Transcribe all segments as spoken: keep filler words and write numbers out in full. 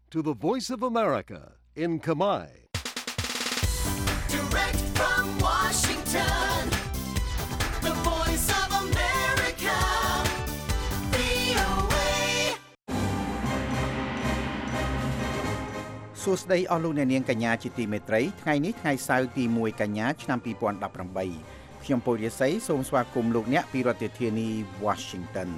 to the Voice of America in Khmer. Direct from Washington, the Voice of America, វី អូ เอសួស្តីអស់លោកអ្នកនាងកញ្ញាជាទីមេត្រីថ្ងៃនេះថ្ងៃសៅរ៍ទីមួយកញ្ញាឆ្នាំពីរពាន់ដប់ប្រាំបីខ្ញុំពូរិស័យសូមស្វាគមន៍លោកអ្នកពីរដ្ឋធានី Washington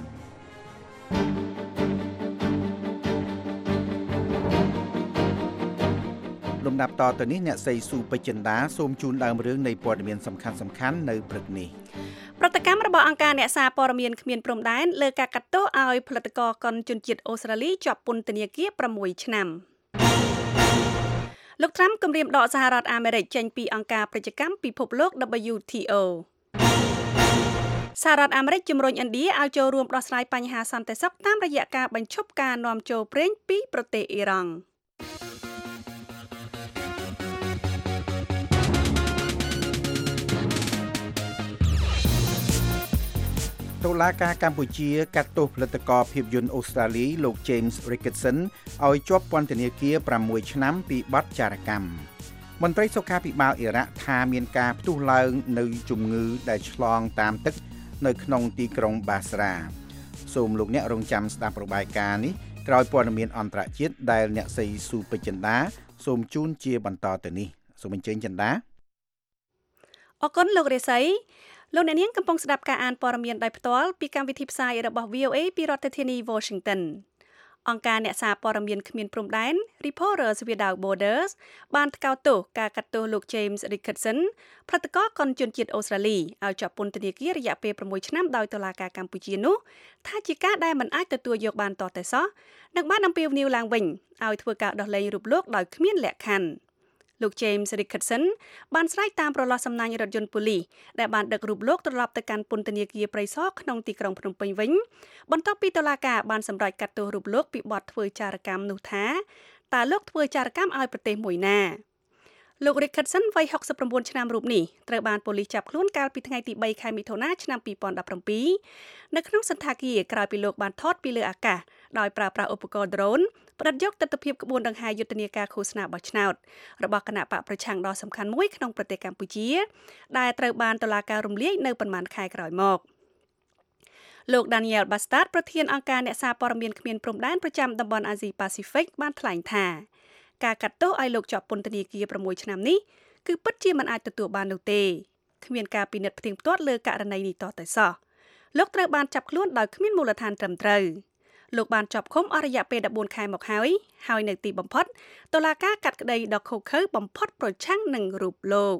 លំដាប់តទៅនេះអ្នកស្រីស៊ូពេជ្រចិន្តាសូមជូនដើមរឿងនៃព័ត៌មានសំខាន់ៗនៅព្រឹកនេះប្រតិកម្មរបស់អង្គការអ្នកសារព័ត៌មានគ្មានព្រំដែនលើការកាត់ទោសឲ្យផលិតករកុនជនជាតិអូស្ត្រាលីជាប់ពន្ធនាគារប្រាំមួយឆ្នាំលោកត្រាំគម្រាមដកសហរដ្ឋអាមេរិកចេញពីអង្គការប្រជាកម្មពិភពលោក ដប៊្យូ ធី អូ សហរដ្ឋអាមេរិកជំរុញឥណ្ឌាឲ្យចូលរួមដោះស្រាយបញ្ហាសន្តិសុខតាមរយៈការបញ្ឈប់ការនាំចូលប្រេងពីប្រទេសអ៊ីរ៉ង់តុលាការកម្ពុជាកាត់ទោសផលិតករភាពយន្តអូស្ត្រាលីលោក James Ricketson ឲ្យជាប់ពន្ធនាគារប្រាំមួយឆ្នាំពីបទចារកម្មមន្ត្រីសុខាភិបាលអ៊ីរ៉ាក់ថាមានការផ្ទុះឡើងនៅជំងឺដែលឆ្លងតាមទឹកនៅក្នុងទីក្រុងបាស្រាសូមលោកអ្នករងចាំស្ដាប់របាយការណ៍នេះក្រោយព័ត៌មានអន្តរជាតិដែលអ្នកស្រីស៊ូពេជ្រចិន្តាសូមជូនជាបន្តទៅនេះសូមអញ្ជើញចិន្តាអរគុណលោករិស័យលោកអ្នកនាងកំពុងស្ដាប់ការអានព័ត៌មានដោយផ្ទាល់ពីកម្មវិធីផ្សាយរបស់ វី អូ เอ ពីរដ្ឋធានី Washington អង្គការអ្នកសារព័ត៌មានគ្មានព្រំដែន Reporters Without Borders បានថ្កោលទោសការកាត់ទោសលោក James Ricketson ផលិតករកុនជនជាតិអូស្ត្រាលីឲ្យជាប់ពន្ធនាគាររយៈពេលប្រាំមួយឆ្នាំដោយតុលាការកម្ពុជានោះថាជាការដែលមិនអាចទទួលយកបានតតែសោះនិងបានអំពាវនាវឡើងវិញឲ្យធ្វើការដោះលែងរូបលោកដោយគ្មានលក្ខខណ្ឌលោក James Ricketson បានស្រែកតាមប្រឡោះសំណាញ់រថយន្តប៉ូលីសដែលបានដឹករូបលោកត្រឡប់ទៅកាន់ពន្ធនាគារព្រៃសរក្នុងទីក្រុងភ្នំពេញវិញបន្ទាប់ពីតុលាការបានសម្រេចកាត់ទោសរូបលោកពីបទធ្វើចារកម្មនោះថាតើលោកធ្វើចារកម្មឲ្យប្រទេសមួយណាលោក Ricketson វ័យហុកសិបប្រាំបួនឆ្នាំរូបនេះត្រូវបានប៉ូលីសចាប់ខ្លួនកាលពីថ្ងៃទីបីខែមិថុនាឆ្នាំពីរពាន់ដប់ប្រាំពីរនៅក្នុងសន្តាគារក្រោយពីលោកបានថតពីលើអាកាសដោយប្រើប្រាស់ឧបករណ៍ drone ផ្ដិតយកទិដ្ឋភាពក្បួនដង្ហែយុទ្ធនាការឃោសនាបោះឆ្នោតរបស់គណៈបកប្រឆាំងដ៏សំខាន់មួយក្នុងប្រទេសកម្ពុជាដែលត្រូវបានតុលាការរំលាយនៅប៉ុន្មានខែក្រោយមកលោក Daniel Bastard ប្រធានអង្គការអ្នកសារព័ត៌មានគ្មានព្រំដែនប្រចាំតំបន់អាស៊ីប៉ាស៊ីហ្វិកបានថ្លែងថាការកាត់ទោសឲ្យលោកជាប់ពន្ធនាគារប្រាំមួយឆ្នាំនេះគឺពិតជាមិនអាចទទួលបាននោះទេគ្មានការពិនិត្យផ្ទៀងផ្ទាត់លើករណីនេះតតែសោះលោកត្រូវបានចាប់ខ្លួនដោយគ្មានមូលដ្ឋានត្រឹមត្រូវលោកបានជាប់ឃុំអស់រយៈពេលដប់បួនខែមកហើយហើយនៅទីបំផុតតុលាការកាត់ក្តីដ៏ឃោរឃៅបំផុតប្រឆាំងនឹងរូបលោក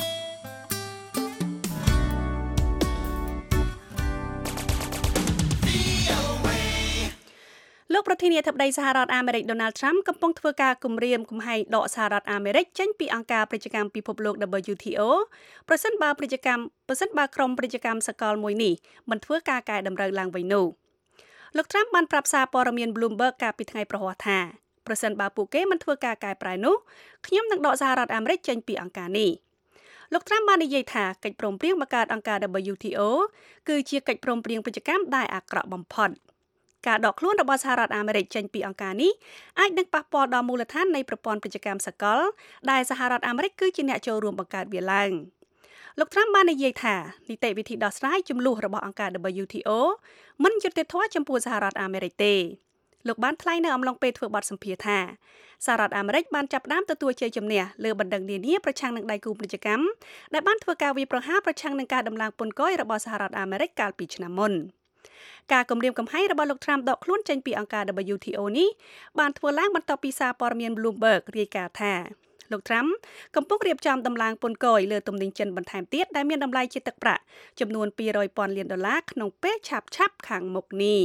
លោកប្រធានាធិបតីសហរដ្ឋអាមេរិក Donald Trump កំពុងធ្វើការគំរាមកំហែងដកសហរដ្ឋអាមេរិកចេញពីអង្គការប្រជាកម្មពិភពលោក ដប៊្យូ ធី អូ ប្រសិនបើប្រជាកម្មប្រសិនបើក្រុមប្រជាកម្មសកលមួយនេះមិនធ្វើការកែតម្រូវឡើងវិញនោះលោក Trump បានប្រាប់សារព័ត៌មាន Bloomberg កាលពីថ្ងៃប្រហ័សថាប្រសិនបើពួកគេមិនធ្វើការកែប្រែនោះខ្ញុំនឹងដកសហរដ្ឋអាមេរិកចេញពីអង្គការនេះលោក Trump បាននិយាយថាកិច្ចព្រមព្រៀងបង្កើតអង្គការ ដប៊្យូ ធី អូ គឺជាកិច្ចព្រមព្រៀងពាណិជ្ជកម្មដែលអាក្រក់បំផុតការដកខ្លួនរបស់សហរដ្ឋអាមេរិកចេញពីអង្គការនេះអាចនឹងប៉ះពាល់ដល់មូលដ្ឋាននៃប្រព័ន្ធពាណិជ្ជកម្មសកលដែលសហរដ្ឋអាមេរិកគឺជាអ្នកចូលរួមបង្កើតវាឡើងលោក Trump បាននិយាយថានីតិវិធីដោះស្រាយចំនួនរបស់អង្គការ ដប៊្យូ ធី អូ មិនយុត្តិធម៌ចំពោះសហរដ្ឋអាមេរិកទេលោកបានថ្លែងនៅអំឡុងពេលធ្វើបទសម្ភាសន៍ថាសហរដ្ឋអាមេរិកបានចាប់ផ្ដើមទទួលជ័យជំនះលើបណ្ដឹងនានាប្រឆាំងនឹងដៃគូពាណិជ្ជកម្មដែលបានធ្វើការវាយប្រហារប្រឆាំងនឹងការដំឡើងពន្ធគយរបស់សហរដ្ឋអាមេរិកកាលពីឆ្នាំមុនការគម្រាមកំហែងរបស់លោក Trump ដកខ្លួនចេញពីអង្គការ ដប៊្យូ ធី អូ នេះបានធ្វើឡើងបន្ទាប់ពីសារព័ត៌មាន Bloomberg រាយការណ៍ថាលោក Trump កំពុងរៀបចំដំឡើងពន្ធគយលើទំនិញចិនបន្ថែមទៀតដែលមានតម្លៃជាទឹកប្រាក់ចំនួនពីររយពាន់លានដុល្លារក្នុងពេលឆាប់ៗខាងមុខនេះ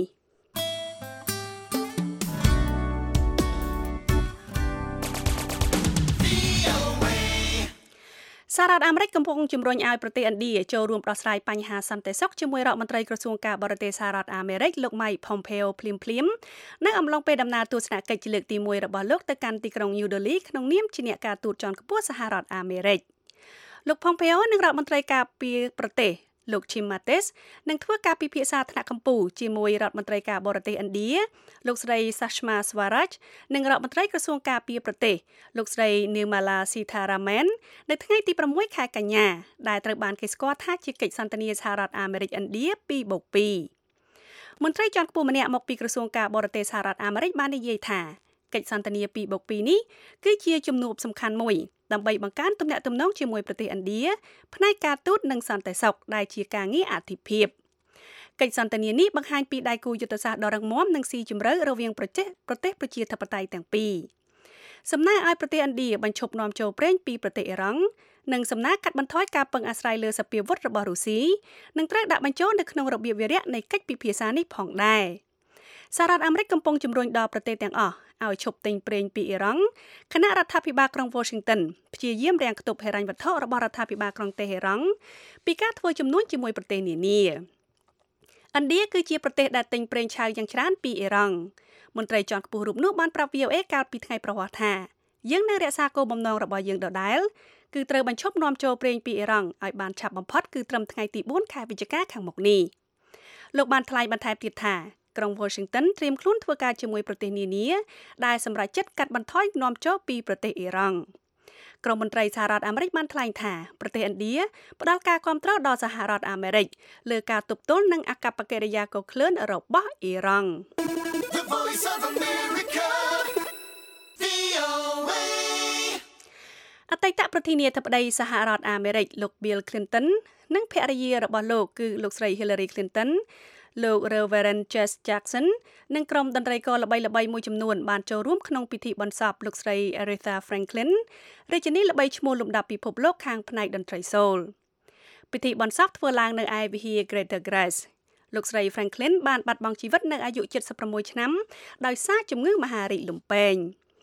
សហរដ្ឋអាមេរិកកំពុងជំរុញឲ្យប្រទេសឥណ្ឌាចូលរួមដោះស្រាយបញ្ហាសន្តិសុខជាមួយរដ្ឋមន្ត្រីក្រសួងការបរទេសសហរដ្ឋអាមេរិកលោក Mike Pompeo ភ្លាមៗនៅអំឡុងពេលដំណើរទស្សនកិច្ចលើកទីមួយរបស់លោកទៅកាន់ទីក្រុង New Delhi ក្នុងនាមជាអ្នកការទូតជាន់ខ្ពស់សហរដ្ឋអាមេរិកលោក Pompeo និងរដ្ឋមន្ត្រីការពារប្រទេសលោក Jim Mattis នឹងធ្វើការពិភាក្សាថ្នាក់កម្ពុជាជាមួយរដ្ឋមន្ត្រីការបរទេសឥណ្ឌាលោកស្រី Sushma Swaraj និងរដ្ឋមន្ត្រីក្រសួងការពារប្រទេសលោកស្រី Nirmala Sitharaman នៅថ្ងៃទីប្រាំមួយខែកញ្ញាដែលត្រូវបានគេស្គាល់ថាជាកិច្ចសន្ទនាសហរដ្ឋអាមេរិកឥណ្ឌា two by two មន្ត្រីជាន់ខ្ពស់ម្នាក់មកពីក្រសួងការបរទេសសហរដ្ឋអាមេរិកបាននិយាយថាកិច្ចសន្ទនា two by two នេះគឺជាជំនួបសំខាន់មួយដើម្បីបង្កើនទំនាក់ទំនងជាមួយប្រទេសឥណ្ឌាផ្នែកការទូតនិងសន្តិសុខដែលជាការងារអាទិភាពកិច្ចសន្ទនានេះបង្ហាញពីដៃគូយុទ្ធសាស្ត្រដ៏រឹងមាំនិងស៊ីជម្រៅរវាងប្រទេសប្រទេសប្រជាធិបតេយ្យទាំងពីរសំណើឲ្យប្រទេសឥណ្ឌាបញ្ឈប់នាំចូលប្រេងពីប្រទេសអ៊ីរ៉ង់និងសំណើកាត់បន្ថយការពឹងអាស្រ័យលើសពាវុធរបស់រុស្ស៊ីនឹងត្រូវដាក់បញ្ចូលនៅក្នុងរបៀបវារៈនៃកិច្ចពិភាក្សានេះផងដែរសហរដ្ឋអាមេរិកកំពុងជំរុញដល់ប្រទេសទាំងអស់ឲ្យឈប់ទិញប្រេងពីអ៊ីរ៉ង់គណៈរដ្ឋាភិបាលក្រុង Washington ព្យាយាមរាំងខ្ទប់ហិរញ្ញវត្ថុរបស់រដ្ឋាភិបាលក្រុងតេហេរ៉ង់ពីការធ្វើជំនួញជាមួយប្រទេសនានាឥណ្ឌាគឺជាប្រទេសដែលទិញប្រេងឆៅយ៉ាងច្រើនពីអ៊ីរ៉ង់មន្ត្រីជាន់ខ្ពស់រូបនោះបានប្រាប់ V O A កាលពីថ្ងៃប្រហ័សថាយើងនៅរក្សាគោលបំណងរបស់យើងដដែលគឺត្រូវបញ្ឈប់នាំចូលប្រេងពីអ៊ីរ៉ង់ឲ្យបានឆាប់បំផុតគឺត្រឹមថ្ងៃទីfourខែវិច្ឆិកាខាងមុខនេះលោកបានថ្លែងបន្ថែមទៀតថាក្រុង Washington ត្រៀមខ្លួនធ្វើការជាមួយប្រទេសនានាដែលសម្រេចចិត្តកាត់បន្ថយនាំចូលពីប្រទេសអ៊ីរ៉ង់ក្រុមមន្ត្រីសហរដ្ឋអាមេរិកបានថ្លែងថាប្រទេសឥណ្ឌាផ្ដល់ការគាំទ្រដល់សហរដ្ឋអាមេរិកលើការទប់ទល់នឹងអាកប្បកិរិយាកុសឃ្លឿនរបស់អ៊ីរ៉ង់ The Voice of America, V O A អតីតប្រធានាធិបតីសហរដ្ឋអាមេរិកលោក Bill Clinton និងភរិយារបស់លោកគឺលោកស្រី Hillary Clintonលោក Reverend Jesse Jackson និងក្រុមតន្ត្រីករល្បីៗមួយចំនួនបានចូលរួមក្នុងពិធីបន្សពលោកស្រី Aretha Franklin រាជិនីល្បីឈ្មោះលំដាប់ពិភពលោកខាងផ្នែកតន្ត្រីសូលពិធីបន្សពធ្វើឡើងនៅឯវិហារ Greater Grace លោកស្រី Franklin បានបាត់បង់ជីវិតនៅអាយុseventy-sixឆ្នាំដោយសារជំងឺមហារីកលំពែង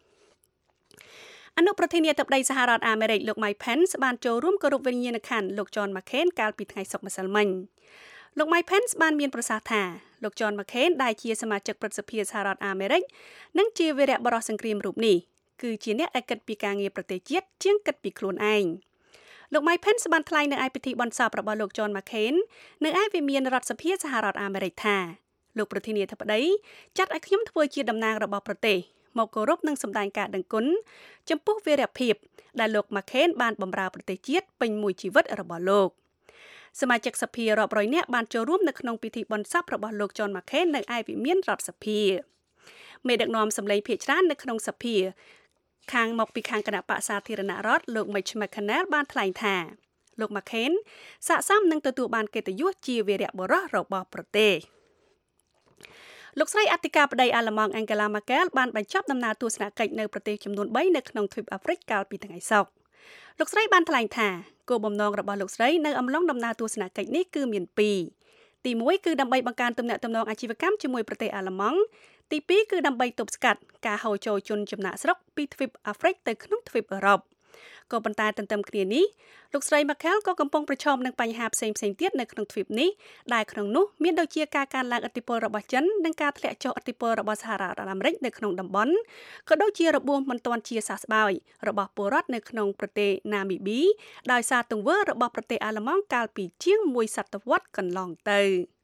អនុប្រធានាធិបតីសហរដ្ឋអាមេរិកលោក Mike Pence បានចូលរួមគោរពវិញ្ញាណក្ខន្ធលោក John McCain កាលពីថ្ងៃសុក្រម្សិលមិញលោក Mike Pence បានមានប្រសាសន៍ថាលោក John McCain ដែលជាសមាជិកព្រឹទ្ធសភាសហរដ្ឋអាមេរិកនិងជាវីរបុរសសង្គ្រាមរូបនេះគឺជាអ្នកដែលគិតពីការងារប្រទេសជាតិជាងគិតពីខ្លួនឯងលោក Mike Pence បានថ្លែងនៅឯពិធីបន្សពរបស់លោក John McCain នៅឯវិមានរដ្ឋសភាសហរដ្ឋអាមេរិកថាលោកប្រធានាធិបតីចាត់ឲ្យខ្ញុំធ្វើជាតំណាងរបស់ប្រទេសមកគោរពនិងសម្ដែងការដឹងគុណចំពោះវីរភាពដែលលោក McCain បានបម្រើប្រទេសជាតិពេញមួយជីវិតរបស់លោកសមាជិកសភារាប់រយនាក់បានចូលរួមនៅក្នុងពិធីបន្សពរបស់លោក John McCain នៅឯវិមានរដ្ឋសភាមេដឹកនាំសម្លេងភាគច្រើននៅក្នុងសភាខាងមកពីខាងគណៈបក្សសាធារណរដ្ឋលោក Mitch McConnell បានថ្លែងថាលោក McCain ស័ក្តិសមនឹងទទួលបានកិត្តិយសជាវីរបុរសរបស់ប្រទេសលោកស្រីអធិការបតីអាល្លឺម៉ង់ Angela Merkel បានបញ្ចប់ដំណើរទស្សនកិច្ចនៅប្រទេសចំនួនthreeនៅក្នុងទ្វីបអាហ្វ្រិកកាលពីថ្ងៃសុក្រលោកស្រីបានថ្លែងថាគោលបំណងរបស់លោកស្រីនៅអំឡុងដំណើរទស្សនកិច្ចនេះគឺមានពីរទីoneគឺដើម្បីបង្កើនទំនាក់ទំនងអាជីវកម្មជាមួយប្រទេសអាល្លឺម៉ង់ទីtwoគឺដើម្បីទប់ស្កាត់ការហូរចូលជនចំណាកស្រុកពីទ្វីបអាហ្វ្រិកទៅក្នុងទ្វីបអឺរ៉ុបក៏ប៉ុន្តែទន្ទឹមគ្នានេះលោកស្រី Merkel ក៏កំពុងប្រឈមនឹងបញ្ហាផ្សេងៗទៀតនៅក្នុងទ្វីបនេះដែលក្នុងនោះមានដូចជាការកើនឡើងឥទ្ធិពលរបស់ចិននិងការធ្លាក់ចុះឥទ្ធិពលរបស់សហរដ្ឋអាមេរិកនៅក្នុងតំបន់ក៏ដូចជារបួសមិនទាន់ជាសះស្បើយរបស់ពលរដ្ឋនៅក្នុងប្រទេសណាមីប៊ីដោយសារទង្វើរបស់ប្រទេសអាល្លឺម៉ង់កាលពីជាងមួយសតវត្សរ៍កន្លងទៅ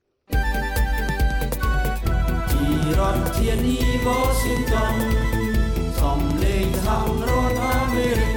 ពីរដ្ឋធានី Washington សំឡេងសហរដ្ឋអាមេរិក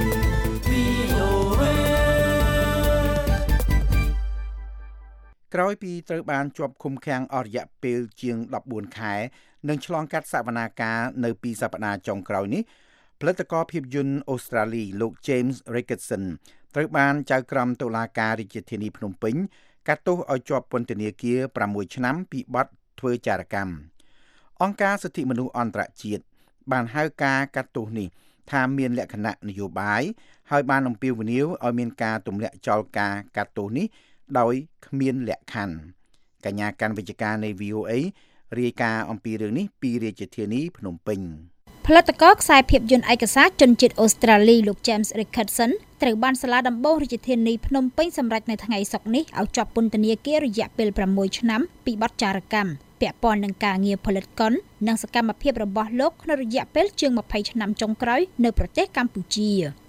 ក្រោយពីត្រូវបានជាប់ឃុំឃាំងអស់រយៈពេលជាងfourteenខែនិងឆ្លងកាត់សវនាការនៅពីសប្តាហ៍ចុងក្រោយនេះផលិតករភាពយន្តអូស្ត្រាលីលោក James Ricketson ត្រូវបានចៅក្រមតុលាការរាជធានីភ្នំពេញកាត់ទោសឲ្យជាប់ពន្ធនាគារsixឆ្នាំពីបទធ្វើចារកម្មអង្គការសិទ្ធិមនុស្សអន្តរជាតិបានហៅការកាត់ទោសនេះថាមានលក្ខណៈនយោបាយហើយបានអំពាវនាវឲ្យមានការទម្លាក់ចោលការកាត់ទោសនេះដោយគ្មានលក្ខខណ្ឌកញ្ញាកាន់វិជ្ជការនៃ V O A រាយការណ៍អំពីរឿងនេះពីរាជធានីភ្នំពេញផលិតករខ្សែភាពយន្តឯកសារជនជាតិអូស្ត្រាលីលោក James Ricketson ត្រូវបានសាលាដំបូងរាជធានីភ្នំពេញសម្រេចនៅថ្ងៃសុក្រនេះឲ្យជាប់ពន្ធនាគាររយៈពេលsixឆ្នាំពីបទចារកម្មពាក់ព័ន្ធនឹងការងារផលិតកុននិងសកម្មភាពរបស់លោកក្នុងរយៈពេលជាងtwentyឆ្នាំចុងក្រោយនៅប្រទេសកម្ពុជា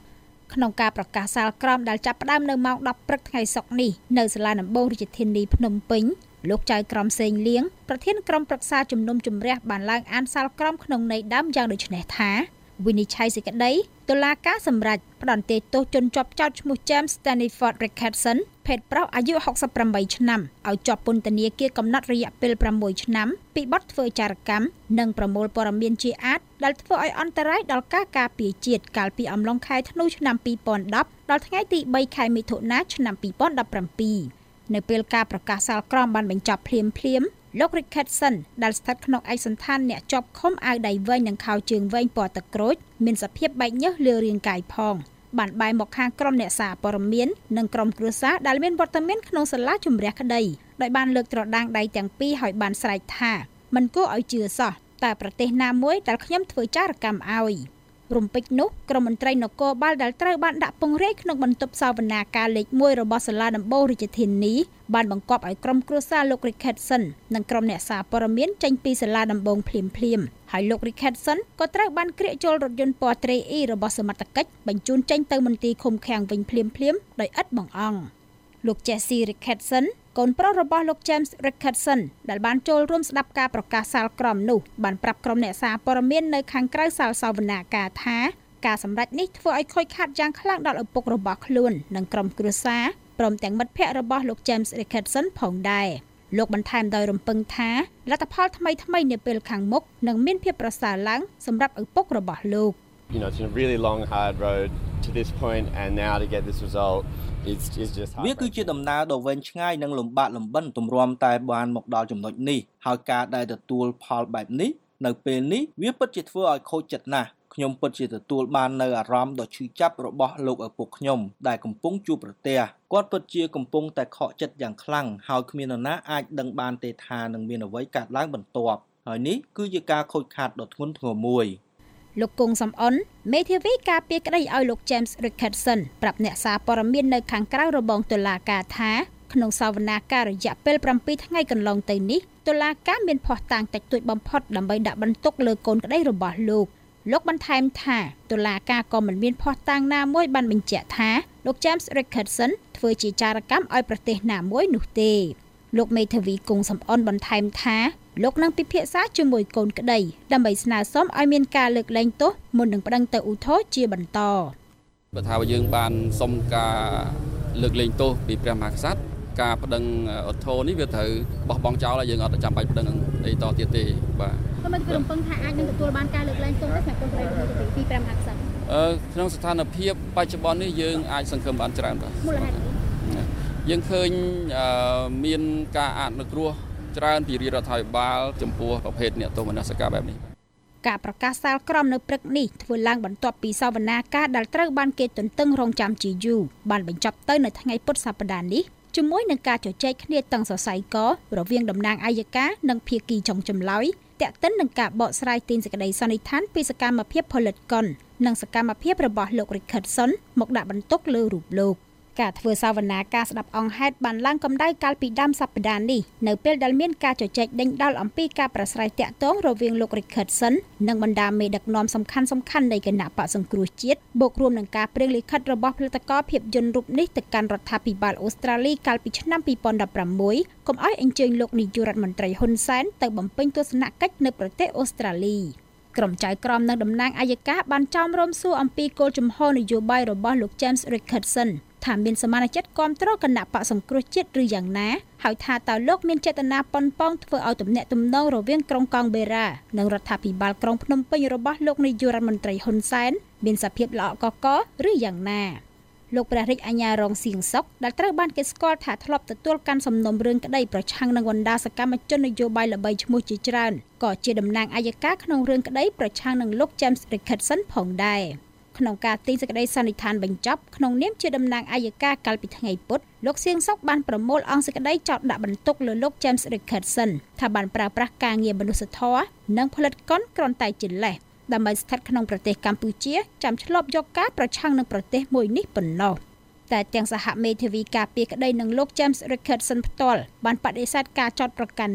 ក្នុងការប្រកាសសាលក្រមដែលចាប់ផ្ដើមនៅម៉ោងដប់ព្រឹកថ្ងៃសុក្រនេះនៅសាលាដំបងរាជធានីភ្នំពេញលោកចៅក្រមសេងលៀងប្រធានក្រុមប្រឹក្សាជំនុំជម្រះបានឡើងអានសាលក្រមក្នុងន័យដើមយ៉ាងដូចនេះថាវិនិច្ឆ័យសេចក្តីតុលាការសម្រេចផ្តន្ទាទោសជនជាប់ចោទឈ្មោះ James Stanford Ricketson ភេទប្រុសអាយុហុកសិបប្រាំបីឆ្នាំឲ្យជាប់ពន្ធនាគារកំណត់រយៈពេលប្រាំមួយឆ្នាំពីបទធ្វើចារកម្មនិងប្រមូលព័ត៌មានជាអាតដែលធ្វើឲ្យអន្តរាយដល់ការការពារជាតិកាលពីអំឡុងខែធ្នូឆ្នាំពីរពាន់ដប់ដល់ថ្ងៃទីបីខែមិថុនាឆ្នាំពីរពាន់ដប់ប្រាំពីរនៅពេលការប្រកាសសាលក្រមបានបញ្ចប់ភ្លាមភ្លាមលោក Ricketson ដែលស្ថិតក្នុងឯកសណ្ឋានអ្នកជាប់ឃុំអាវដៃវែងនិងខោជើងវែងពណ៌ទឹកក្រូចមានសភាពបែកញើសលើរាងកាយផងបានបែរមកខាងក្រុមអ្នកសារព័ត៌មាននិងក្រុមគ្រួសារដែលមានវត្តមានក្នុងសាលាជម្រះក្តីដោយបានលើកត្រដាងដៃទាំងពីរឲ្យបានស្រែកថាមិនគួរឲ្យជឿសោះតែប្រទេសណាមួយដែលខ្ញុំធ្វើចារកម្មឲ្យរំពេចនោះក្រុមមន្ត្រីនគរបាលដែលត្រូវបានដាក់ពង្រាយក្នុងបន្ទប់សវនាការលេខមួយរបស់សាលាដំបងរាជធានីបានបង្គាប់ឲ្យក្រុមគ្រួសារលោក Ricketson និងក្រុមអ្នកសារព័ត៌មានចេញពីសាលាដំបងភ្លាមភ្លាមហើយលោក Ricketson ក៏ត្រូវបានក្រៀកចូលរថយន្តពណ៌ត្រេអ៊ីរបស់សមត្ថកិច្ចបញ្ជូនចេញទៅមន្ទីរឃុំឃាំងវិញភ្លាមភ្លាមដោយឥតបង្អង់លោក Jesse Ricketson កូនប្រុសរបស់លោក James Ricketson ដែលបានចូលរួមស្ដាប់ការប្រកាសសាលក្រមនោះបានប្រាប់ក្រុមអ្នកសារព័ត៌មាននៅខាងក្រៅសាលសវនាការថាការសម្រេចនេះធ្វើឲ្យខូចខាតយ៉ាងខ្លាំងដល់ឪពុករបស់ខ្លួននិងក្រុមគ្រួសារព្រមទាំងមិត្តភ័ក្តិរបស់លោក James Ricketson ផងដែរលោកបន្ថែមដោយរំពឹងថាលទ្ធផលថ្មីថ្មីនាពេលខាងមុខនឹងមានភាពប្រសើរឡើងសម្រាប់ឪពុករបស់លោក You know, it's been a really long hard road to this point and now to get this result it's it's just វាគឺជាដំណើរដ៏វែងឆ្ងាយនិងលំបាកលំបិនទម្រាំតែបានមកដល់ចំណុចនេះហើយការដែលទទួលផលបែបនេះនៅពេលនេះវាពិតជាធ្វើឲ្យខូចចិត្តណាស់ខ្ញុំពិតជាទទួលបាននៅអារម្មណ៍ដ៏ឈឺចាប់របស់លោកឪពុកខ្ញុំដែលកំពុងជួបប្រទះគាត់ពិតជាកំពុងតែខកចិត្តយ៉ាងខ្លាំងហើយគ្មាននរណាអាចដឹងបានទេថានឹងមានអ្វីកើតឡើងបន្ទាប់ហើយនេះគឺជាការខូចខាតដ៏ធ្ងន់ធ្ងរមួយលោកគង់សំអនមេធាវីការពារក្តីឲ្យលោក James Ricketson ប្រាប់អ្នកសារព័ត៌មាននៅខាងក្រៅរបងតុលាការថាក្នុងសវនាការរយៈពេលប្រាំពីរថ្ងៃកន្លងទៅនេះតុលាការមានភស្តុតាងតិចតួចបំផុតដើម្បីដាក់បន្ទុកលើកូនក្តីរបស់លោកលោកបន្ថែមថាតុលាការក៏មិនមានភស្តុតាងណាមួយបានបញ្ជាក់ថាលោក James Ricketson ធ្វើជាចារកម្មឲ្យប្រទេសណាមួយនោះទេលោកមេធាវីគង់សំអនបន្ថែមថាលោកនឹងពិភាក្សាជាមួយកូនក្តីដើម្បីស្នើសុំឲ្យមានការលើកលែងទោសមុននឹងប្តឹងទៅឧទ្ធរណ៍ជាបន្តបើថាយើងបានសុំការលើកលែងទោសពីព្រះមហាក្សត្រការប្តឹងឧទ្ធរណ៍នេះវាត្រូវបោះបង់ចោលហើយយើងអត់ចាំបាច់ប្តឹងអីតទៀតទេបាទខ្ញុំមិនរំពឹងថាអាចនឹងទទួលបានការលើកលែងទោសទេសម្រាប់កូនក្តីរបស់ពីព្រះមហាក្សត្រអឺក្នុងស្ថានភាពបច្ចុប្បន្ននេះយើងអាចសង្ឃឹមបានច្រើនបាទមូលហេតុយើងឃើញមានការអនុគ្រោះច្រើនពីរដ្ឋាភិបាលចំពោះប្រភេទអ្នកទោសមនសិការបែបនេះការប្រកាសសាលក្រមនៅព្រឹកនេះធ្វើឡើងបន្ទាប់ពីសវនាការដែលត្រូវបានគេទន្ទឹងរង់ចាំជាយូរបានបញ្ចប់ទៅនៅថ្ងៃពុធសប្តាហ៍នេះជាមួយនឹងការជជែកគ្នាតឹងសរសៃករវាងតំណាងអัยការនិងភាគីចុងចម្លើយទាក់ទិននឹងការបកស្រាយទាញសេចក្តីសន្និដ្ឋានពីសកម្មភាពផលិតកុននិងសកម្មភាពរបស់លោក Ricketson មកដាក់បន្ទុកលើរូបលោកការធ្វើសវនាការស្ដាប់អង្គហេតុបានឡើងកម្ដៅកាលពីដើមសប្តាហ៍នេះនៅពេលដែលមានការជជែកដេញដោលអំពីការប្រស្រ័យទាក់ទងរវាងលោក Ricketson និងបណ្ដាមេដឹកនាំសំខាន់សំខាន់នៃគណៈបក្សសង្គ្រោះជាតិបូករួមនឹងការព្រាងលិខិតរបស់ផលិតករភាពយន្តរូបនេះទៅកាន់រដ្ឋាភិបាលអូស្ត្រាលីកាលពីឆ្នាំពីរពាន់ដប់ប្រាំមួយកុំឲ្យអញ្ជើញលោកនាយករដ្ឋមន្ត្រីហ៊ុនសែនទៅបំពេញទស្សនកិច្ចនៅប្រទេសអូស្ត្រាលីក្រុមចៅក្រមនិងតំណាងអัยការបានចោមរោមសួរអំពីគោលជំហរនយោបាយរបស់លោក James Ricketsonថាមានសមានចិត្តគាំទ្រគណៈបក្សសង្គ្រោះជាតិឬយ៉ាងណាហើយថាតើលោកមានចេតនាប៉ុនប៉ងធ្វើឲ្យទំនាក់ទំនងរវាងក្រុងកង់បេរ៉ានិងរដ្ឋាភិបាលក្រុងភ្នំពេញរបស់លោកនាយករដ្ឋមន្ត្រីហ៊ុនសែនមានសភាពល្អកកឬយ៉ាងណាលោកព្រះរាជអាជ្ញារងសៀងសុកដែលត្រូវបានគេស្គាល់ថាធ្លាប់ទទួលកាន់សំណុំរឿងក្តីប្រឆាំងនឹងបណ្ដាសកម្មជននយោបាយល្បីឈ្មោះជាច្រើនក៏ជាតំណាងអัยការក្នុងរឿងក្តីប្រឆាំងនឹងលោក James Ricketson ផងដែរក្នុងការទាញសេចក្តីសន្និដ្ឋានបញ្ចប់ក្នុងនាមជាតំណាងអัยការកាលពីថ្ងៃពុធលោកសៀងសុកបានប្រមូលអង្គសេចក្តីចោទដាក់បន្ទុកលើលោក James Ricketson ថាបានប្រើប្រាស់ការងារមនុស្សធម៌និងផលិតកុនគ្រាន់តែជាលេសដើម្បីស្ថិតក្នុងប្រទេសកម្ពុជាចាំឆ្លប់យកការប្រឆាំងនឹងប្រទេសមួយនេះប៉ុណ្ណោះតែទាំងសហមេធាវីការពារក្តីនឹងលោក James Ricketson ផ្ទាល់បានបដិសេធការចោទប្រកាន់នេះ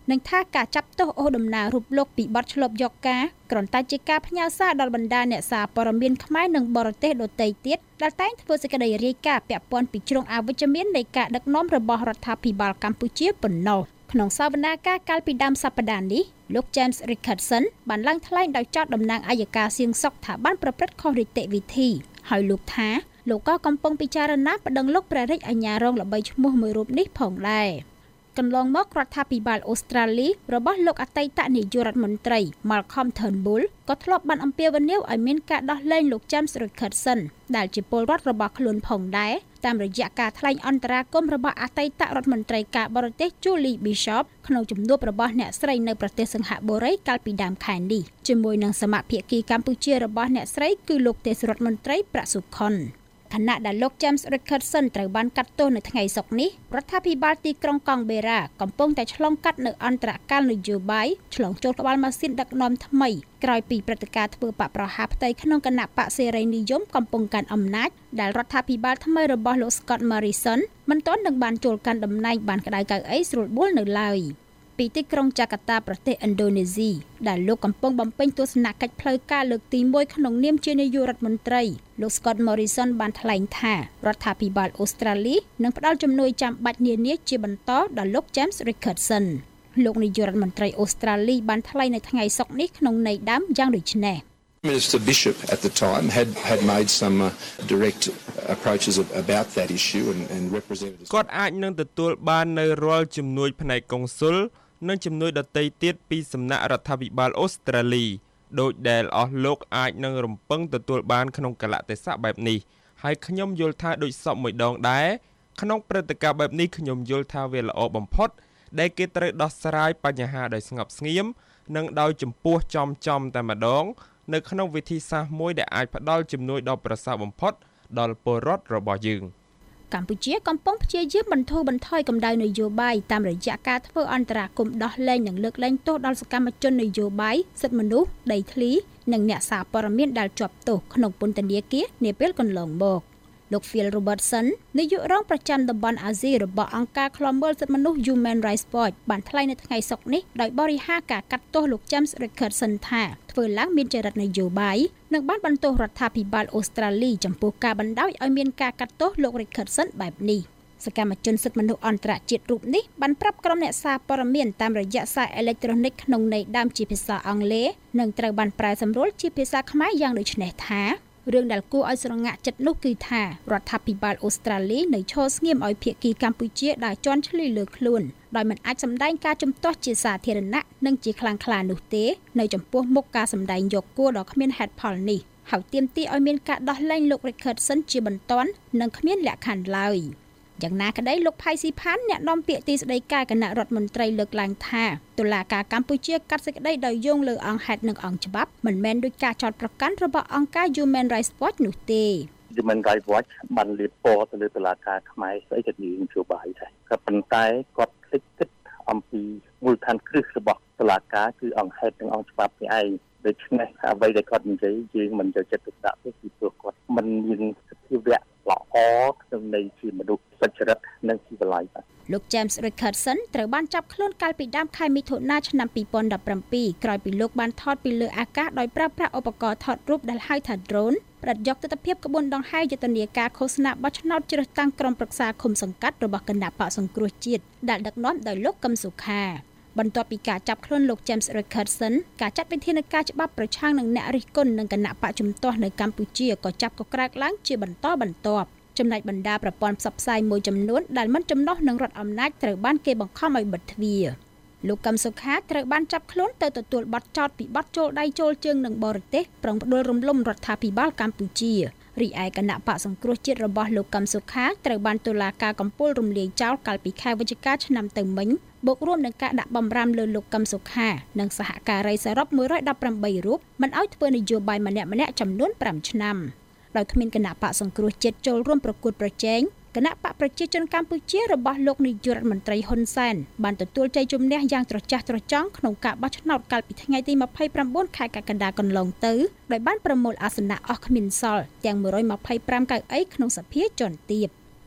នឹងថាការចាប់ទោសអូសដំណើររូបលោកពីបទឆ្លប់យកការគ្រាន់តែជាការផ្ញើសារដល់បណ្ដាអ្នកសារព័ត៌មានខ្មែរនិងបរទេសដទៃទៀតដែលតែងធ្វើសេចក្តីរាយការណ៍ពាក់ព័ន្ធពីជ្រុងអវិជ្ជមាននៃការដឹកនាំរបស់រដ្ឋាភិបាលកម្ពុជាប៉ុណ្ណោះក្នុងសវនាការកាលពីដើមសប្តាហ៍នេះលោក James Rickardson បានឡើងថ្លែងដោយចោទតំណាងអัยការសៀងសុកថាបានប្រព្រឹត្តខុសនីតិវិធីហើយលោកថាលោកក៏កំពុងពិចារណាប្តឹងលោកព្រះរាជអាជ្ញារងល្បីឈ្មោះមួយរូបនេះផងដែរកន្លងមករដ្ឋាភិបាលអូស្ត្រាលីរបស់លោកអតីតនាយករដ្ឋមន្ត្រី Malcolm Turnbull ក៏ធ្លាប់បានអំពាវនាវឲ្យមានការដោះលែងលោក James Rickardson ដែលជាពលរដ្ឋរបស់ខ្លួនផងដែរតាមរយៈការថ្លែងអន្តរាគមន៍របស់អតីតរដ្ឋមន្ត្រីការបរទេស Julie Bishop ក្នុងជំនួបរបស់អ្នកស្រីនៅប្រទេសសិង្ហបុរីកាលពីដើមខែនេះជាមួយនឹងសមាភាគីកម្ពុជារបស់អ្នកស្រីគឺលោកទេសរដ្ឋមន្ត្រីប្រាក់សុខុនខណៈដែលលោក James Rickardson ត្រូវបានកាត់ទោសនៅថ្ងៃសុក្រនេះរដ្ឋាភិបាលទីក្រុងកង់បេរ៉ាកំពុងតែឆ្លងកាត់នៅអន្តរកាលនយោបាយឆ្លងចូលក្បាលម៉ាស៊ីនដឹកនាំថ្មីក្រោយពីព្រឹត្តិការណ៍ធ្វើបកប្រហារផ្ទៃក្នុងគណៈបកសេរីនិយមកំពុងកាន់អំណាចដែលរដ្ឋាភិបាលថ្មីរបស់លោក Scott Morrison មិនទាន់នឹងបានចូលកាន់តំណែងបានក្តៅកៅអីស្រួលបួលនៅឡើយពីទីក្រុងចាកាតាប្រទេសឥណ្ឌូនេស៊ីដែលលោកកំពុងបំពេញទស្សនកិច្ចផ្លូវការលើកទីមួយក្នុងនាមជានាយករដ្ឋមន្ត្រីលោក Scott Morrison បានថ្លែងថារដ្ឋាភិបាលអូស្ត្រាលីនឹងផ្តល់ជំនួយចាំបាច់នានាជាបន្តដល់លោក James Rickardson លោកនាយករដ្ឋមន្ត្រីអូស្ត្រាលីបានថ្លែងនៅថ្ងៃសុក្រនេះក្នុងន័យដើមយ៉ាងដូចនេះ Minister Bishop at the time had had made some uh, direct approaches about that issue and and representatives គាត់អាចនឹងទទួលបាននៅរាល់ជំនួយផ្នែកកុងស៊ុលនិងជំនួយដទៃទៀតពីសំណាក់រដ្ឋាភិបាលអូស្ត្រាលីដោយដែលអស់លោកអាចនឹងរំពឹងទទួលបានក្នុងកលៈទេសៈបែបនេះហើយខ្ញុំយល់ថាដូចសពមួយដងដែរក្នុងព្រឹត្តិការណ៍បែបនេះខ្ញុំយល់ថាវាល្អបំផុតដែលគេត្រូវដោះស្រាយបញ្ហាដោយស្ងប់ស្ងៀមនិងដោយចំពោះចំចំតែម្ដងនៅក្នុងវិធីសាស្ត្រមួយដែលអាចផ្ដល់ជំនួយដ៏ប្រសើរបំផុតដល់ពលរដ្ឋរបស់យើងកម្ពុជាកំពុងព្យាយាមបន្ធូរបន្ថយកម្ដៅនយោបាយតាមរយៈការធ្វើអន្តរាគមន៍ដោះលែងនិងលើកលែងទោសដល់សកម្មជននយោបាយសិទ្ធិមនុស្សដីធ្លីនិងអ្នកសារព័ត៌មានដែលជាប់ទោសក្នុងពន្ធនាគារនាពេលកន្លងមកលោក Phil Robertson នាយករងប្រចាំតំបន់អាស៊ីរបស់អង្គការឃ្លាំមើលសិទ្ធិមនុស្ស Human Rights Watch បានថ្លែងនៅថ្ងៃសុក្រនេះដោយបរិហារការកាត់ទោសលោក James Rickardson ថាធ្វើឡើងមានចរិតនយោបាយនិងបានបន្ទោសរដ្ឋាភិបាលអូស្ត្រាលីចំពោះការបណ្តោយឲ្យមានការកាត់ទោសលោក Rickardson បែបនេះសកម្មជនសិទ្ធិមនុស្សអន្តរជាតិរូបនេះបានប្រាប់ក្រុមអ្នកសារព័ត៌មានតាមរយៈសារអេឡិចត្រូនិកក្នុងន័យដើមជាភាសាអង់គ្លេសនិងត្រូវបានប្រែសម្រួលជាភាសាខ្មែរយ៉ាងដូចនេះថារឿងដែលគួរឲ្យស្រងាក់ចិត្តនោះគឺថារដ្ឋាភិបាលអូស្ត្រាលីនៅឈរស្ងៀមឲ្យភាគីកម្ពុជាដើរជន់ឈ្លីលើខ្លួនដោយមិនអាចសម្ដែងការជំទាស់ជាសាធារណៈនិងជាខ្លាំងក្លានោះទេនៅចំពោះមុខការសម្ដែងយកគួរដ៏គ្មានហេតុផលនេះហើយទាមទារឲ្យមានការដោះលែងលោក Rickardson ជាបន្ទាន់និងគ្មានលក្ខខណ្ឌឡើយយ៉ាងណាក្តីលោកផៃស៊ីផានអ្នកនាំពាក្យទីស្តីការគណៈរដ្ឋមន្ត្រីលើកឡើងថាតុលាការកម្ពុជាកាត់សេចក្តីដោយយោងលើអង្គហេតុនិងអង្គច្បាប់មិនមែនដោយការចោទប្រកាន់របស់អង្គការ Human Rights Watch នោះទេ Human Rights Watch បានលាបពណ៌ទៅលើតុលាការខ្មែរស្អីក៏និយាយនយោបាយដែរក៏ប៉ុន្តែគាត់ភ្លេចគិតអំពីមូលដ្ឋានគ្រឹះរបស់តុលាការគឺអង្គហេតុនិងអង្គច្បាប់នេះឯងដូច្នេះអ្វីដែលគាត់និយាយយើងមិនចូលចិត្តទុកដាក់ទេពីព្រោះគាត់មិនមានសភាវៈល្អក្នុងន័យជាមនុស្សសុចរិតនិងជីវ័យបាទលោក James Rickardson ត្រូវបានចាប់ខ្លួនកាលពីដើមខែមិថុនាឆ្នាំពីរពាន់ដប់ប្រាំពីរក្រោយពីលោកបានថតពីលើអាកាសដោយប្រើប្រាស់ឧបករណ៍ថតរូបដែលហៅថា drone ផ្ដិតយកទិដ្ឋភាពក្បួនដង្ហែយុទ្ធនាការឃោសនាបោះឆ្នោតជ្រើសតាំងក្រុមប្រឹក្សាឃុំសង្កាត់របស់គណៈបកសង្គ្រោះជាតិដែលដឹកនាំដោយលោកកឹមសុខាបន្ទាប់ពីការចាប់ខ្លួនលោក James Rickardson ការចាត់វិធានការច្បាប់ប្រឆាំងនឹងអ្នករិះគន់និងគណៈបកជំទាស់នៅកម្ពុជាក៏ចាប់កក្រើកឡើងជាបន្តបន្ទាប់ចំណែកបណ្ដាប្រព័ន្ធផ្សព្វផ្សាយមួយចំនួនដែលមិនចំណុះនឹងរដ្ឋអំណាចត្រូវបានគេបង្ខំឲ្យបិទទ្វារលោកកឹមសុខាត្រូវបានចាប់ខ្លួនទៅទទួលបទចោទពីបទចូលដៃចូលជើងនឹងបរទេសប្រងផ្ដួលរំលំរដ្ឋាភិបាលកម្ពុជារីឯគណៈបកសង្គ្រោះជាតិរបស់លោកកឹមសុខាត្រូវបានតុលាការកំពូលរំលាយចោលកាលពីខែវិច្ឆិកាឆ្នាំទៅមិញបូករួមនឹងការដាក់បំរាមលើលោកកឹមសុខានិងសហការីសរុបមួយរយដប់ប្រាំបីរូបមិនឲ្យធ្វើនយោបាយម្នាក់ម្នាក់ចំនួនប្រាំឆ្នាំដោយគ្មានគណៈបកសង្គ្រោះជាតិចូលរួមប្រកួតប្រជែងគណៈបកប្រជាជនកម្ពុជារបស់លោកនាយករដ្ឋមន្ត្រីហ៊ុនសែនបានទទួលជ័យជំនះយ៉ាងត្រចះត្រចង់ក្នុងការបោះឆ្នោតកាលពីថ្ងៃទីម្ភៃប្រាំបួនខែកក្កដាកន្លងទៅដោយបានប្រមូលអាសនៈអស់គ្មានសល់ទាំងមួយរយម្ភៃប្រាំកៅអីក្នុងសភាជាន់ទាប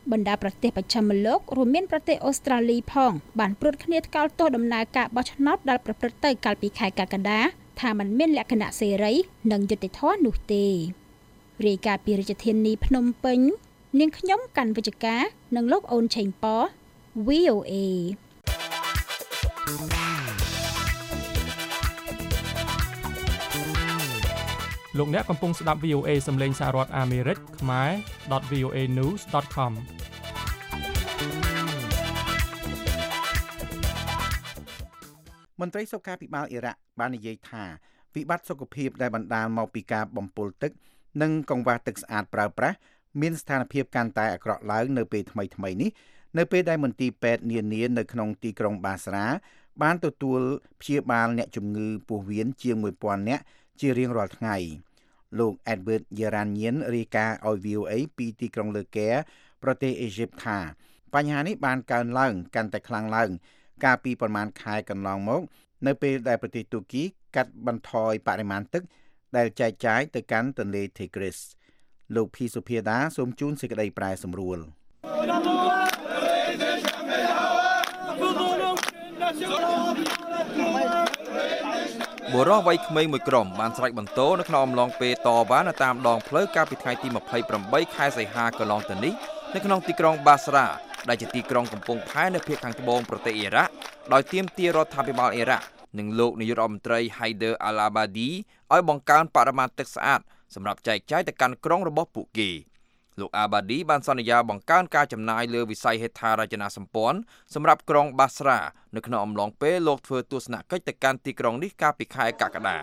បណ្ដាប្រទេសប្រចាំលោករួមមានប្រទេសអូស្ត្រាលីផងបានព្រួតគ្នាថ្កោលទោសដំណើរការបោះឆ្នោតដែលប្រព្រឹត្តទៅកាលពីខែកក្កដាថាมันមានលក្ខណៈសេរីនិងយុត្តិធម៌នោះទេរាយការណ៍ពីរាជធានីភ្នំពេញនាងខ្ញុំកាន់វិជ្ជការនិងលោកអូនឆេងប៉ វី អូ เอលោកអ្នកកំពុងស្ដាប់ វី អូ เอ សំឡេងសហរដ្ឋអាមេរិកខ្មែរ ដត វី អូ เอ news ដត com មន្ត្រីសុខាភិបាលអ៊ីរ៉ាក់បាននិយាយថាវិបត្តិសុខភាពដែលបណ្ដាលមកពីការបំពុលទឹកនិងកង្វះទឹកស្អាតប្រើប្រាស់មានស្ថានភាពកាន់តែអាក្រក់ឡើងនៅពេលថ្មីៗនេះនៅពេលដែលមន្ទីរពេទ្យនានានៅក្នុងទីក្រុងបាស្រាបានទទួលព្យាបាលអ្នកជំងឺពោះវៀនជាងមួយពាន់នាក់ជារៀងរាល់ថ្ងៃលោក Edward Yeranian រាយការណ៍ឲ្យ វី អូ เอ ពីទីក្រុងលើកែប្រទេសអេហ្ស៊ីបថាបញ្ហានេះបានកើនឡើងកាន់តែខ្លាំងឡើងកាលពីប្រមាណខែកន្លងមកនៅពេលដែលប្រទេសទូគីកាត់បន្ថយបរិមាណទឹកដែលចែកចាយទៅកាន់ទន្លេ Tigris លោកភីសុភាដាសូមជូនសេចក្តីប្រែសម្រួលបុរសវ័យក្មេងមួយក្រុមបានស្រែកបន្ទោនៅក្នុងអំឡុងពេលតវ៉ានៅតាមដងផ្លូវកាលពីថ្ងៃទីម្ភៃប្រាំបីខែសីហាកន្លងទៅនេះនៅក្នុងទីក្រុងបាស្រាដែលជាទីក្រុងកំពង់ផែនៅភាគខាងត្បូងប្រទេសអ៊ីរ៉ាក់ដោយទាមទាររដ្ឋាភិបាលអ៊ីរ៉ាក់និងលោកនាយករដ្ឋមន្ត្រី Haider al-Abadi ឲ្យបង្កើនបរិមាណទឹកស្អាតសម្រាប់ចែកចាយទៅកាន់ក្រុងរបស់ពួកគេលោក Abadi បានសន្យាបង្កើនការចំណាយលើវិស័យហេដ្ឋារចនាសម្ព័ន្ធសម្រាប់ក្រុងបាស្រានៅក្នុងអំឡុងពេលលោកធ្វើទស្សនកិច្ចទៅកាន់ទីក្រុងនេះកាលពីខែកក្កដា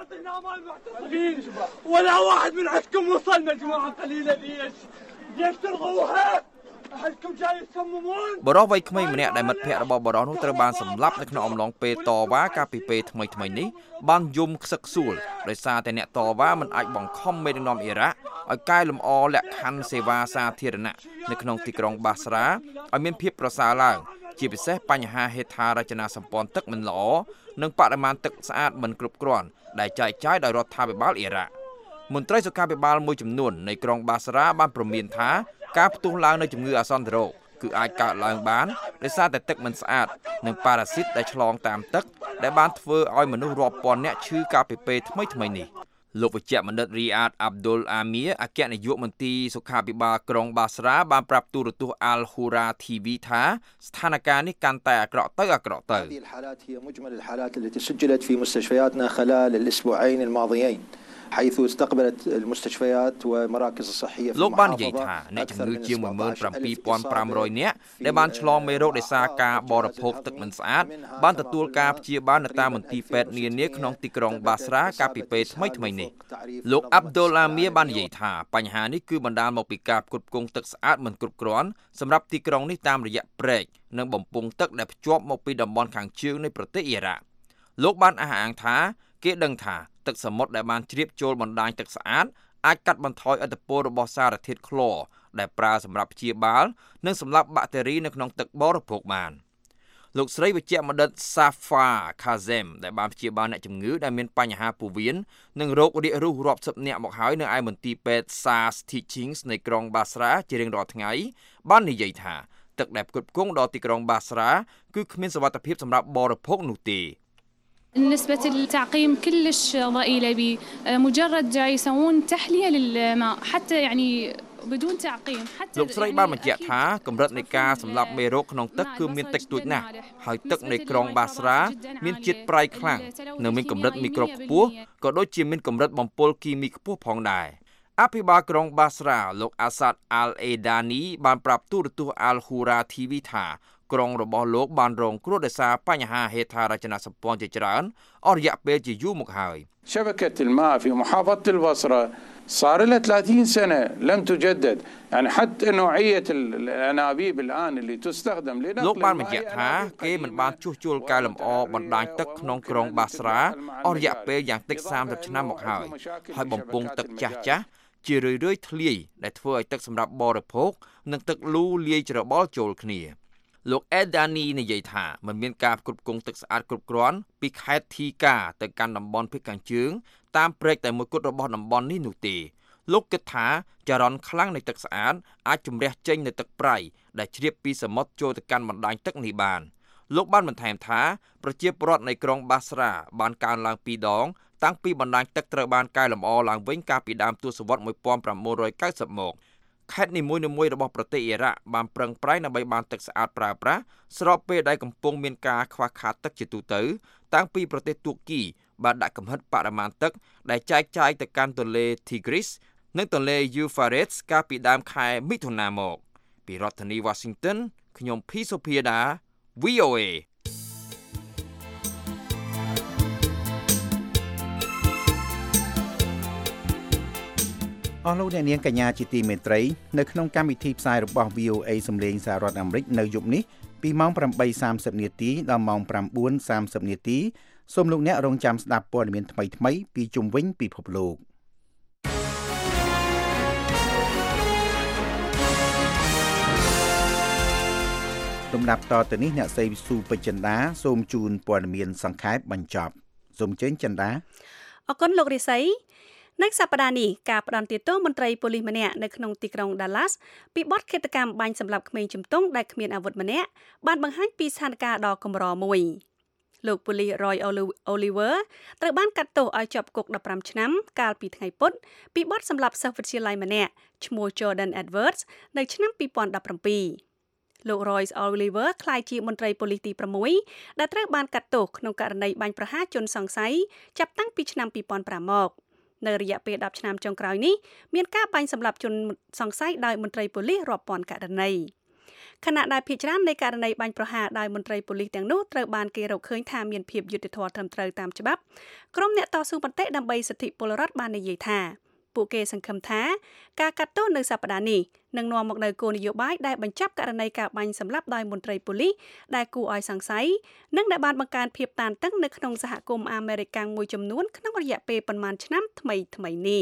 បរិវ័យក្មេងម្នាក់ដែលមិត្តភ័ក្តិរបស់បរិវនោះត្រូវបានសម្លាប់នៅក្នុងអំឡុងពេលតវ៉ាកាលពីពេលថ្មីថ្មីនេះបានយំខ្សឹកខ្សួលដោយសារតែអ្នកតវ៉ាមិនអាចបង្ខំមេដឹកនាំអ៊ីរ៉ាក់ឲ្យកែលម្អលក្ខខណ្ឌសេវាសាធារណៈនៅក្នុងទីក្រុងបាស្រាឲ្យមានភាពប្រសើរឡើងជាពិសេសបញ្ហាហេដ្ឋារចនាសម្ព័ន្ធទឹកមិនល្អនិងបរិមាណទឹកស្អាតមិនគ្រប់គ្រាន់ដែលចែកចាយដោយរដ្ឋាភិបាលអ៊ីរ៉ាក់មន្ត្រីសុខាភិបាលមួយចំនួននៃក្រុងបាស្រាបានព្រមានថាការផ្ទុះឡើងនៃជំងឺអាសន្នរោគគឺអាចកើតឡើងបានដោយសារតែទឹកមិនស្អាតនិងប៉ារ៉ាស៊ីតដែលឆ្លងតាមទឹកដែលបានធ្វើឲ្យមនុស្សរាប់ពាន់នាក់ឈឺកាលពីពេលថ្មីថ្មីនេះលោកវេជ្ជបណ្ឌិត Riyad Abdul Amir អគ្គនាយកមន្ទីរសុខាភិបាលក្រុងបាស្រាបានប្រាប់ទូរទស្សន៍ Al Hura ที វី ថាស្ថានភាពនេះកាន់តែអាក្រក់ទៅអាក្រក់ទៅ حيث استقبلت المستشفيات ومراكز الصحية លោកបាននិយាយថាអ្នកជំងឺជាងមួយម៉ឺនប្រាំពីរពាន់ប្រាំរយនាក់ដែលបានឆ្លងមេរោគដោយសារការបរិភោគទឹកមិនស្អាតបានទទួលការព្យាបាលនៅតាមមន្ទីរពេទ្យនានាក្នុងទីក្រុងបាស្រាកាលពីពេលថ្មីថ្មីនេះលោក Abdul Amir បាននិយាយថាបញ្ហានេះគឺបណ្ដាលមកពីការផ្គត់ផ្គង់ទឹកស្អាតមិនគ្រប់គ្រាន់សម្រាប់ទីក្រុងនេះតាមរយៈព្រែកនិងបំពង់ទឹកដែលភ្ជាប់មកពីតំបន់ខាងជើងនៃប្រទេសអ៊ីរ៉ាក់លោកបានអះអាងថាគេដឹងថាទឹកសមុទ្រដែលបានជ្រាបចូលបណ្ដាញទឹកស្អាតអាចកាត់បន្ថយឥទ្ធិពលរបស់សារធាតុឃ្លរដែលប្រើសម្រាប់ព្យាបាលនិងសម្លាប់បាក់តេរីនៅក្នុងទឹកបរិភោគបានលោកស្រីវេជ្ជបណ្ឌិត Safa Kazem ដែលបានព្យាបាលអ្នកជំងឺដែលមានបញ្ហាពោះវៀននិងរោគរាគរូសរាប់សិបនាក់មកហើយនៅឯមន្ទីរពេទ្យ Sars Teachings នៃក្រុងបាស្រាជារៀងរាល់ថ្ងៃបាននិយាយថាទឹកដែលផ្គត់ផ្គង់ដល់ទីក្រុងបាស្រាគឺគ្មានសុវត្ថិភាពសម្រាប់បរិភោគនោះទេ نسبة التعقيم كلش ضئيلة بمجرد جاي يسوون تحلية للماء حتى يعني بدون تعقيم حتى លោកស្រីបានបញ្ជាក់ថាកម្រិតនៃការសម្លាប់មេរោគក្នុងទឹកគឺមានតិចតួចណាស់ហើយទឹកនៃក្រុងបាស្រាមានជាតិប្រៃខ្លាំងនិងមានកម្រិតមីក្រូខ្ពស់ក៏ដូចជាមានកម្រិតបំពុលគីមីខ្ពស់ផងដែរអភិបាលក្រុងបាស្រាលោក Asad Al-Edani បានប្រាប់ទូរទស្សន៍ Al Hura ที វី ថាក្រុងរបស់លោកបានរងគ្រោះដោយសារបញ្ហាហេដ្ឋារចនាសម្ព័ន្ធជាច្រើនអស់រយៈពេលជាយូរមកហើយ شبكة الماء في محافظة البصرة صار لها ثلاثين سنة لم تجدد يعني حتى نوعية الأنابيب الآن اللي تستخدم لنقل លោកបានបញ្ជាក់ថាគេមិនបានជួសជុលកែលម្អបណ្ដាញទឹកក្នុងក្រុងបាស្រាអស់រយៈពេលយ៉ាងតិចសាមសិបឆ្នាំមកហើយហើយបំពង់ទឹកចាស់ចាស់ជារឿយៗធ្លាយដែលធ្វើឲ្យទឹកសម្រាប់បរិភោគនិងទឹកលូលាយច្របល់ចូលគ្នាលោក Edani និយាយថាមិនមានការផ្គត់ផ្គង់ទឹកស្អាតគ្រប់គ្រាន់ពីខេត្តធីកាទៅកាន់តំបន់ភាគខាងជើងតាមព្រែកតែមួយគត់របស់តំបន់នេះនោះទេលោកគិតថាចរន្តខ្លាំងនៃទឹកស្អាតអាចជំរះចេញនៅទឹកប្រៃដែលជ្រាបពីសមុទ្រចូលទៅកាន់បណ្ដាញទឹកនេះបានលោកបានបន្ថែមថាប្រជាពលរដ្ឋនៃក្រុងបាស្រាបានកើនឡើងពីរដងតាំងពីបណ្ដាញទឹកត្រូវបានកែលម្អឡើងវិញកាលពីដើមទសវត្សរ៍nineteen ninetyមកខេត្តនីមួយៗរបស់ប្រទេសអ៊ីរ៉ាក់បានប្រឹងប្រែងដើម្បីបានទឹកស្អាតប្រើប្រាស់ស្របពេលដែលកំពុងមានការខ្វះខាតទឹកជាទូទៅតាំងពីប្រទេសទួរគីបានដាក់កំហិតបរិមាណទឹកដែលចែកចាយទៅកាន់ទន្លេ Tigris និងទន្លេ Euphrates កាលពីដើមខែមិថុនាមកពីរដ្ឋធានី Washington ខ្ញុំភីសូភាដា វី អូ เอអស់លោកអ្នកនាងកញ្ញាជាទីមេត្រីនៅក្នុងកម្មវិធីផ្សាយរបស់ វី អូ เอ សំឡេងសហរដ្ឋអាមេរិកនៅយប់នេះពីម៉ោង eight thirty នាទីដល់ម៉ោង nine thirty នាទីសូមលោកអ្នករងចាំស្ដាប់ព័ត៌មានថ្មីៗពីជុំវិញពិភពលោកលំដាប់តទៅនេះអ្នកស្រីស៊ូពេជ្រចិន្តាសូមជូនព័ត៌មានសង្ខេបបញ្ចប់សូមអញ្ជើញចិន្តាអរគុណលោករិស័យនៅសប្តាហ៍នេះការផ្ដន្ទាទោសមន្ត្រីប៉ូលីសម្នាក់នៅក្នុងទីក្រុង Dallas ពីបទឃាតកម្មបាញ់សម្លាប់ក្មេងជំទង់ដែលគ្មានអាវុធម្នាក់បានបង្ហាញពីស្ថានភាពដ៏កម្រមួយលោកប៉ូលីស Roy Oliver ត្រូវបានកាត់ទោសឲ្យជាប់គុកfifteenឆ្នាំកាលពីថ្ងៃពុធពីបទសម្លាប់សិស្សវិទ្យាល័យម្នាក់ឈ្មោះ Jordan Edwards នៅឆ្នាំtwenty seventeenលោក Roy Oliver ក្លាយជាមន្ត្រីប៉ូលីសទីsixដែលត្រូវបានកាត់ទោសក្នុងករណីបាញ់ប្រហារជនសង្ស័យចាប់តាំងពីឆ្នាំtwo thousand fiveមកនៅរយៈពេលtenឆ្នាំចុងក្រោយនេះមានការបាញ់សម្លាប់ជនសង្ស័យដោយមន្ត្រីប៉ូលីសរាប់ពាន់ករណីខណៈដែលភាគច្រើននៃករណីបាញ់ប្រហារដោយមន្ត្រីប៉ូលីសទាំងនោះត្រូវបានគេរកឃើញថាមានភាពយុត្តិធម៌ត្រឹមត្រូវតាមច្បាប់ក្រុមអ្នកតស៊ូមតិដើម្បីសិទ្ធិពលរដ្ឋបាននិយាយថាពួកគេសង្ឃឹមថាការកាត់ទោសនៅសប្តាហ៍នេះនឹងនាំមកនូវគោលនយោបាយដែលបញ្ចប់ករណីការបាញ់សម្លាប់ដោយមន្ត្រីប៉ូលីសដែលគួរឲ្យសង្ស័យនិងដែលបានបង្កើនភាពតានតឹងនៅក្នុងសហគមន៍អាមេរិកមួយចំនួនក្នុងរយៈពេលប៉ុន្មានឆ្នាំថ្មីៗនេះ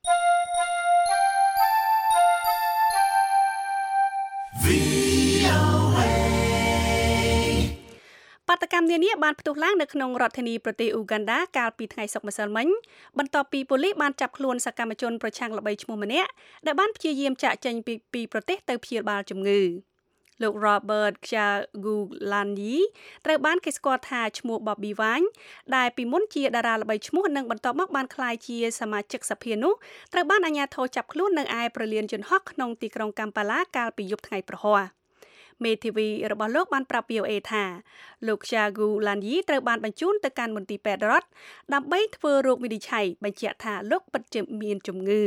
បាតកម្មនានាបានផ្ទុះឡើងនៅក្នុងរដ្ឋធានីប្រទេសអ៊ូហ្គាន់ដាកាលពីថ្ងៃសុក្រម្សិលមិញបន្ទាប់ពីប៉ូលីសបានចាប់ខ្លួនសកម្មជនប្រឆាំងល្បីឈ្មោះម្នាក់ដែលបានព្យាយាមចាកចេញពីពីប្រទេសទៅព្យាបាលជំងឺលោក Robert Kyagulanyi ត្រូវបានគេស្គាល់ថាឈ្មោះ Bobby Wine ដែលពីមុនជាតារាល្បីឈ្មោះនិងបន្ទាប់មកបានក្លាយជាសមាជិកសភានោះត្រូវបានអាជ្ញាធរចាប់ខ្លួននៅឯព្រលានយន្តហោះក្នុងទីក្រុងកាំប៉ាឡាកាលពីយប់ថ្ងៃប្រហ័សមេធាវីរបស់លោកបានប្រាប់ វី អូ เอ ថាលោក Kyagulanyi ត្រូវបានបញ្ជូនទៅកាន់មន្ទីរពេទ្យរដ្ឋដើម្បីធ្វើរោគវិនិច្ឆ័យបញ្ជាក់ថាលោកពិតជាមានជំងឺ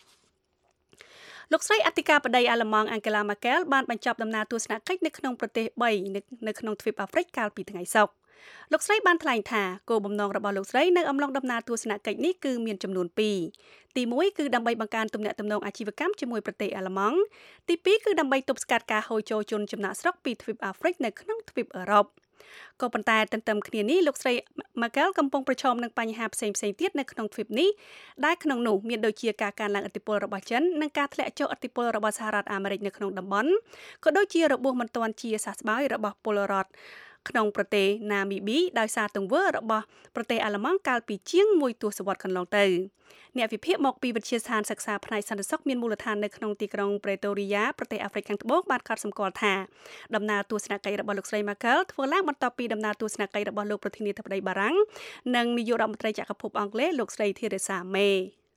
លោកស្រីអធិការបតីអាល្លឺម៉ង់ Angela Merkel បានបញ្ចប់ដំណើរទស្សនកិច្ចនៅក្នុងប្រទេសthreeនៅក្នុងទ្វីបអាហ្វ្រិកកាលពីថ្ងៃសុក្រលោកស្រីបានថ្លែងថាគោលបំណងរបស់លោកស្រីនៅអំឡុងដំណើរទស្សនកិច្ចនេះគឺមានចំនួនtwoទីoneគឺដើម្បីបង្កើនទំនាក់ទំនងអាជីវកម្មជាមួយប្រទេសអាល្លឺម៉ង់ទីtwoគឺដើម្បីទប់ស្កាត់ការហូរចូលជនចំណាក់ស្រុកពីទ្វីបអាហ្វ្រិកនៅក្នុងទ្វីបអឺរ៉ុបក៏ប៉ុន្តែទន្ទឹមគ្នានេះលោកស្រី Merkel កំពុងប្រឈមនឹងបញ្ហាផ្សេងៗទៀតនៅក្នុងទ្វីបនេះដែលក្នុងនោះមានដូចជាការកើនឡើងឥទ្ធិពលរបស់ចិននិងការធ្លាក់ចុះឥទ្ធិពលរបស់សហរដ្ឋអាមេរិកនៅក្នុងតំបន់ក៏ដូចជារបួសមិនទាន់ជាសះស្បើយរបស់ពលរដ្ឋក្នុងប្រទេសណាមីប៊ីដោយសារទង្វើរបស់ប្រទេសអាល្លឺម៉ង់កាលពីជាងមួយទសវត្សរ៍កន្លងទៅអ្នកវិភាគមកពីវិទ្យាស្ថានសិក្សាផ្នែកសន្តិសុខមានមូលដ្ឋាននៅក្នុងទីក្រុង Pretoria ប្រទេសអាហ្វ្រិកខាងត្បូងបានកត់សម្គាល់ថាដំណើរទស្សនកិច្ចរបស់លោកស្រី Merkel ធ្វើឡើងបន្ទាប់ពីដំណើរទស្សនកិច្ចរបស់លោកប្រធានាធិបតីបារាំងនិងនាយករដ្ឋមន្ត្រីចក្រភពអង់គ្លេសលោកស្រី Theresa May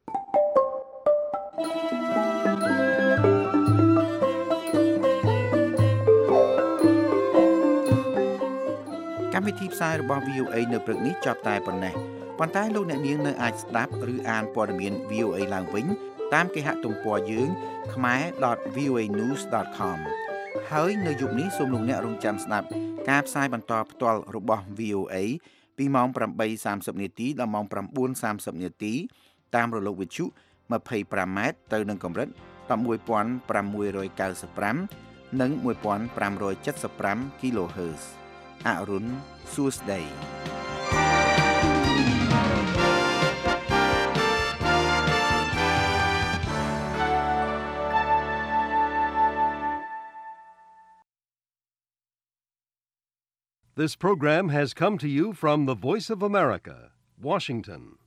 កម្មវិធីផ្សាយរបស់ វី អូ เอ នៅព្រឹកនេះចប់តែប៉ុណ្ណេះប៉ុន្តែលោកអ្នកនាងនៅអាចស្ដាប់ឬអានព័ត៌មាន វី អូ เอ ឡើងវិញតាមគេហទំព័រយើង khmer dot v o a news dot com ហើយនៅយប់នេះសូមលោកអ្នករងចាំស្ដាប់ការផ្សាយបន្តផ្ទាល់របស់ វី អូ เอ ពីម៉ោងeight thirtyនាទីដល់ម៉ោងnine thirtyនាទីតាមរលកវិទ្យុtwenty-fiveម៉ែត្រទៅនឹងកម្រិតeleven thousand five hundred ninety-fiveនិងfifteen seventy-five គីឡូហឺតซ์អរុនសួស្ដី This program has come to you from the Voice of America, Washington.